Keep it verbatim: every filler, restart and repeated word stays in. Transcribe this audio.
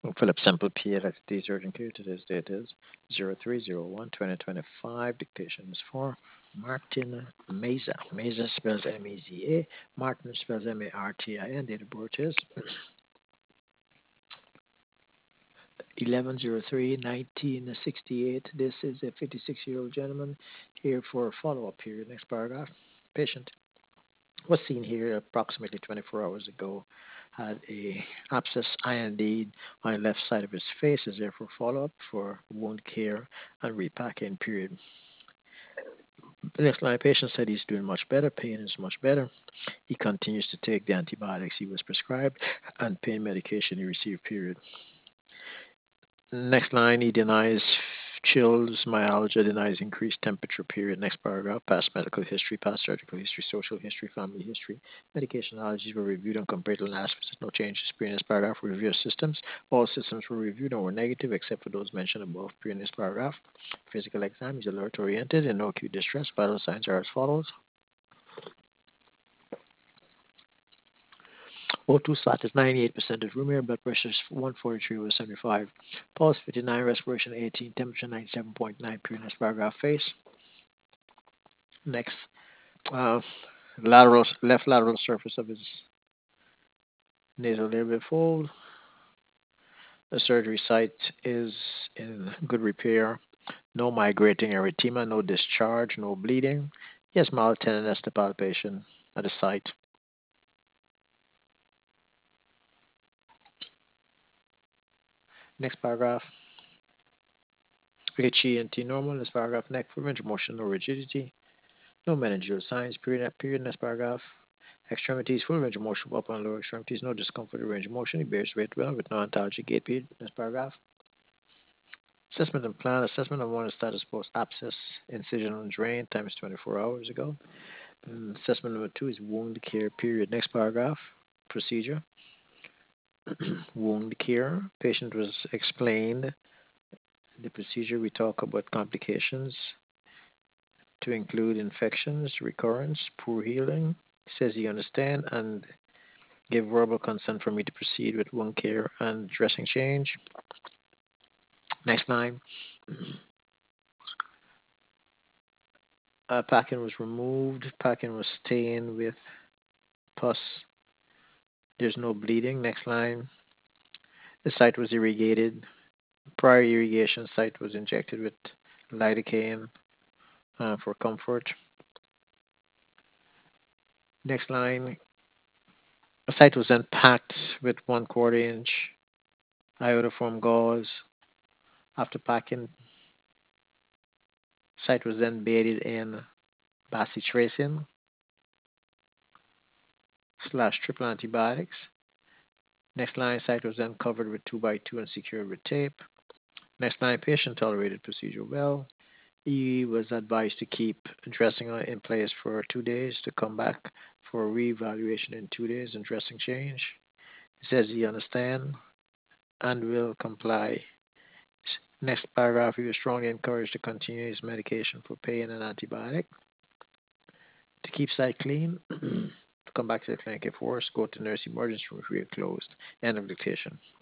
Philip Sample P L X D urgent care. Today's date is zero three zero one twenty twenty-five. Dictation is for Martin Meza. Meza spells M E Z A. Martin spells M A R T I N. Date of birth is eleven oh three nineteen sixty-eight. This is a fifty-six year old gentleman here for a follow up period. Next paragraph. Patient was seen here approximately twenty-four hours ago. Had a abscess I N D on the left side of his face. Is there for follow-up for wound care and repacking period. The next line patient said he's doing much better. Pain is much better. He continues to take the antibiotics he was prescribed and pain medication he received period. Next line, he denies chills, myalgia, denies increased temperature period. Next paragraph, past medical history, past surgical history, social history, family history. Medication allergies were reviewed and compared to last visit. No changes. Previous paragraph, review of systems. All systems were reviewed and were negative except for those mentioned above. Previous paragraph, physical exam is alert oriented and no acute distress. Vital signs are as follows. O two sat is ninety-eight percent of room air, blood pressure is one forty-three over seventy-five. Pulse fifty-nine, respiration eighteen, temperature ninety-seven point nine, previous paragraph face. Next, uh, lateral left lateral surface of his nasal labial fold. The surgery site is in good repair. No migrating erythema, no discharge, no bleeding. Yes, mild tenderness to palpation at the site. Next paragraph. H E N T normal. This paragraph. Neck full range of motion, no rigidity. No meningeal signs. Period. Period. Next paragraph. Extremities, full range of motion, upper and lower extremities, no discomfort or range of motion. He bears weight well with no antalgic gait period. Next paragraph. Assessment and plan. Assessment of one status post abscess, incision on drain, times twenty-four hours ago. And assessment number two is wound care period. Next paragraph. Procedure. Wound care. Patient was explained the procedure. We talk about complications to include infections, recurrence, poor healing. He says he understand and give verbal consent for me to proceed with wound care and dressing change. Next line. Uh, packing was removed. Packing was stained with pus. There's no bleeding. Next line. The site was irrigated. Prior irrigation site was injected with lidocaine uh, for comfort. Next line. The site was then packed with one quarter inch iodoform gauze. After packing, site was then bathed in bacitracin slash triple antibiotics. Next line, site was then covered with two by two and secured with tape. Next line, patient tolerated procedure well. He was advised to keep dressing in place for two days to come back for a reevaluation in two days and dressing change. He says he understands and will comply. Next paragraph, he was strongly encouraged to continue his medication for pain and antibiotic. To keep site clean, to come back to the clinic if worse, go to nurse emergency room if we are closed. End of dictation.